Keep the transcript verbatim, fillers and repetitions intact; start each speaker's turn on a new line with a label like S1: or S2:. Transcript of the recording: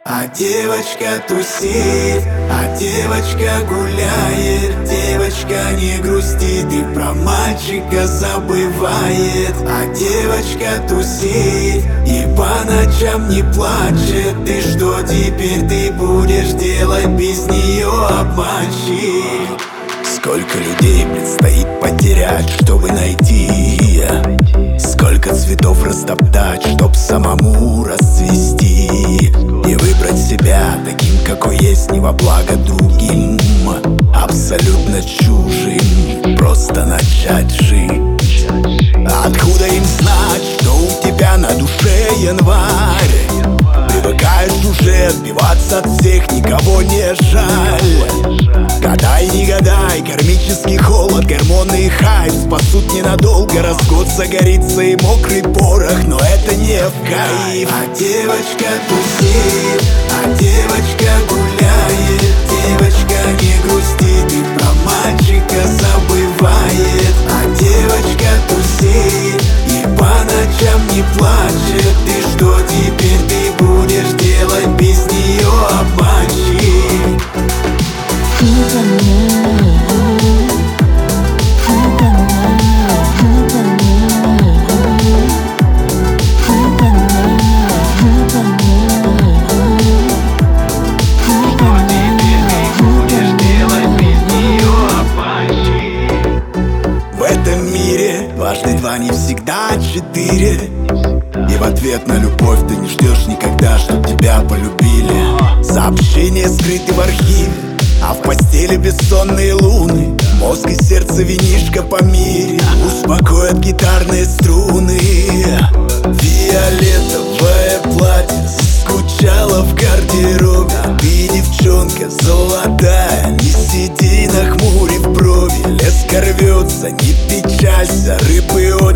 S1: А девочка тусит, а девочка гуляет. Девочка не грустит и про мальчика забывает. А девочка тусит и по ночам не плачет. И что теперь ты будешь делать без нее, обманщик? Сколько людей предстоит потерять, чтобы найти? Сколько цветов растоптать, чтоб самому расцвести? И выбрать себя таким, какой есть, не во благо другим, абсолютно чужим, просто начать жить. Откуда им знать, что у тебя на душе январь? Привыкаешь уже отбиваться от всех, никого не жаль. Гадай, не гадай, кармический холод, гормоны и хайп спасут ненадолго. Раз год загорится и мокрый порох, но это не в кайф. А девочка тусит, а девочка гуляет. Девочка не грустит и про мальчика забывает. А девочка тусит и по ночам не плачет. И что теперь ты будешь делать без нее, обманщик? В этом мире дважды два не всегда четыре. И в ответ на любовь ты не ждешь никогда, чтоб тебя полюбили. Сообщения скрыты в архиве, а в постели бессонные луны. Мозг и сердце винишко по мире успокоят гитарные струны. Фиолетовое платье скучала в гардеробе. Ты, девчонка золотая, не сиди нахмурив брови. Лес рвется, не печалься, рыбы